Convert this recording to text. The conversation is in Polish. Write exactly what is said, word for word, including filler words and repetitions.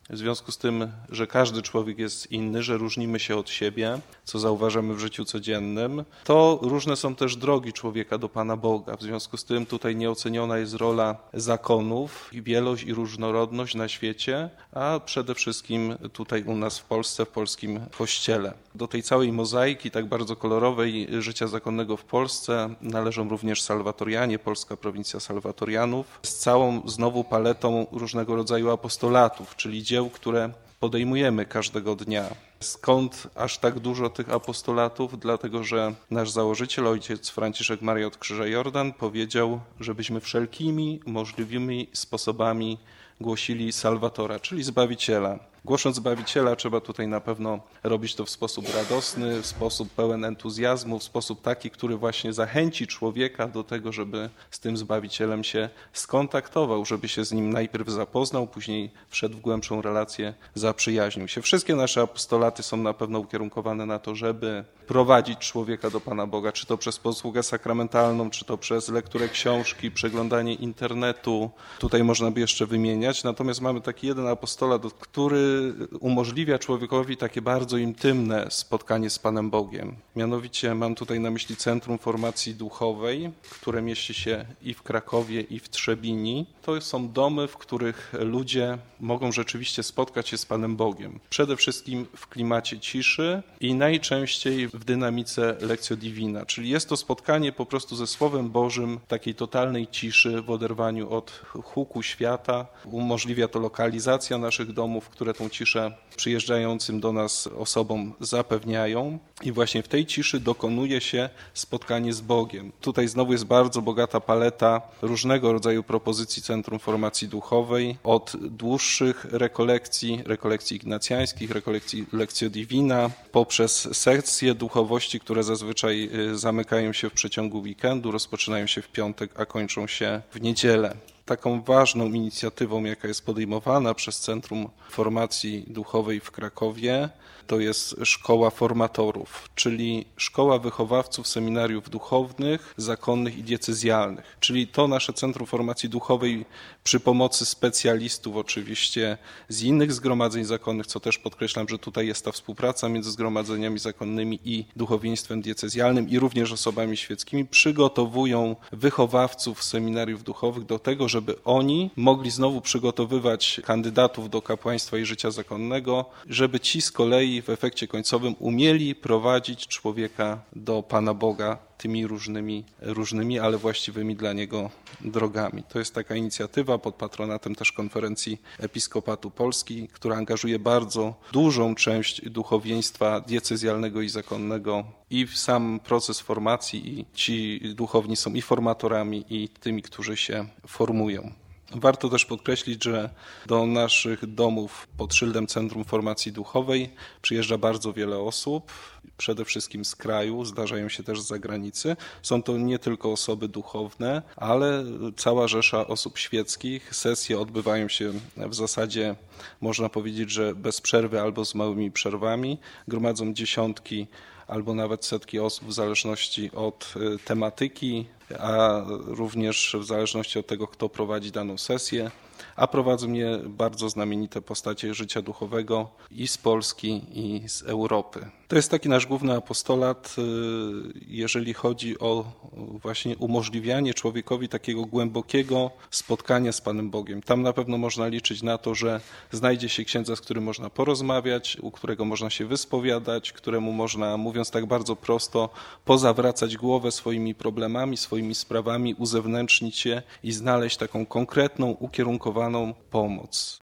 W związku z tym, że każdy człowiek jest inny, że różnimy się od siebie, co zauważamy w życiu codziennym, to różne są też drogi człowieka do Pana Boga. W związku z tym tutaj nieoceniona jest rola zakonów, wielość i różnorodność na świecie, a przede wszystkim tutaj u nas w Polsce, w polskim Kościele. Do tej całej mozaiki tak bardzo kolorowej życia zakonnego w Polsce należą również salwatorianie, polska prowincja salwatorianów, z całą znowu paletą różnego rodzaju apostolatów, czyli dzieł, które podejmujemy każdego dnia. Skąd aż tak dużo tych apostolatów? Dlatego, że nasz założyciel, ojciec Franciszek Maria od Krzyża Jordan, powiedział, żebyśmy wszelkimi możliwymi sposobami głosili Salwatora, czyli Zbawiciela. Głosząc Zbawiciela trzeba tutaj na pewno robić to w sposób radosny, w sposób pełen entuzjazmu, w sposób taki, który właśnie zachęci człowieka do tego, żeby z tym Zbawicielem się skontaktował, żeby się z nim najpierw zapoznał, później wszedł w głębszą relację, zaprzyjaźnił się. Wszystkie nasze apostolaty są na pewno ukierunkowane na to, żeby prowadzić człowieka do Pana Boga, czy to przez posługę sakramentalną, czy to przez lekturę książki, przeglądanie internetu. Tutaj można by jeszcze wymieniać. Natomiast mamy taki jeden apostolat, który umożliwia człowiekowi takie bardzo intymne spotkanie z Panem Bogiem. Mianowicie mam tutaj na myśli Centrum Formacji Duchowej, które mieści się i w Krakowie, i w Trzebini. To są domy, w których ludzie mogą rzeczywiście spotkać się z Panem Bogiem. Przede wszystkim w klimacie ciszy i najczęściej w dynamice Lectio Divina, czyli jest to spotkanie po prostu ze Słowem Bożym, takiej totalnej ciszy, w oderwaniu od huku świata. Umożliwia to lokalizacja naszych domów, które tą ciszę przyjeżdżającym do nas osobom zapewniają i właśnie w tej ciszy dokonuje się spotkanie z Bogiem. Tutaj znowu jest bardzo bogata paleta różnego rodzaju propozycji Centrum Formacji Duchowej, od dłuższych rekolekcji, rekolekcji ignacjańskich, rekolekcji Lectio Divina, poprzez sekcje duchowości, które zazwyczaj zamykają się w przeciągu weekendu, rozpoczynają się w piątek, a kończą się w niedzielę. Taką ważną inicjatywą, jaka jest podejmowana przez Centrum Formacji Duchowej w Krakowie, to jest Szkoła Formatorów, czyli Szkoła Wychowawców Seminariów Duchownych, Zakonnych i Diecezjalnych. Czyli to nasze Centrum Formacji Duchowej przy pomocy specjalistów oczywiście z innych zgromadzeń zakonnych, co też podkreślam, że tutaj jest ta współpraca między zgromadzeniami zakonnymi i duchowieństwem diecezjalnym i również osobami świeckimi, przygotowują wychowawców seminariów duchowych do tego, żeby oni mogli znowu przygotowywać kandydatów do kapłaństwa i życia zakonnego, żeby ci z kolei w efekcie końcowym umieli prowadzić człowieka do Pana Boga tymi różnymi, różnymi, ale właściwymi dla niego drogami. To jest taka inicjatywa pod patronatem też Konferencji Episkopatu Polski, która angażuje bardzo dużą część duchowieństwa diecezjalnego i zakonnego i w sam proces formacji, i ci duchowni są i formatorami, i tymi, którzy się formują. Warto też podkreślić, że do naszych domów pod szyldem Centrum Formacji Duchowej przyjeżdża bardzo wiele osób, przede wszystkim z kraju, zdarzają się też z zagranicy. Są to nie tylko osoby duchowne, ale cała rzesza osób świeckich. Sesje odbywają się w zasadzie, można powiedzieć, że bez przerwy albo z małymi przerwami. Gromadzą dziesiątki albo nawet setki osób w zależności od tematyki, a również w zależności od tego, kto prowadzi daną sesję, a prowadzą mnie bardzo znamienite postacie życia duchowego i z Polski, i z Europy. To jest taki nasz główny apostolat, jeżeli chodzi o właśnie umożliwianie człowiekowi takiego głębokiego spotkania z Panem Bogiem. Tam na pewno można liczyć na to, że znajdzie się księdza, z którym można porozmawiać, u którego można się wyspowiadać, któremu można, mówiąc tak bardzo prosto, pozawracać głowę swoimi problemami, swoimi sprawami, uzewnętrznić się i znaleźć taką konkretną, ukierunkowaną pomoc.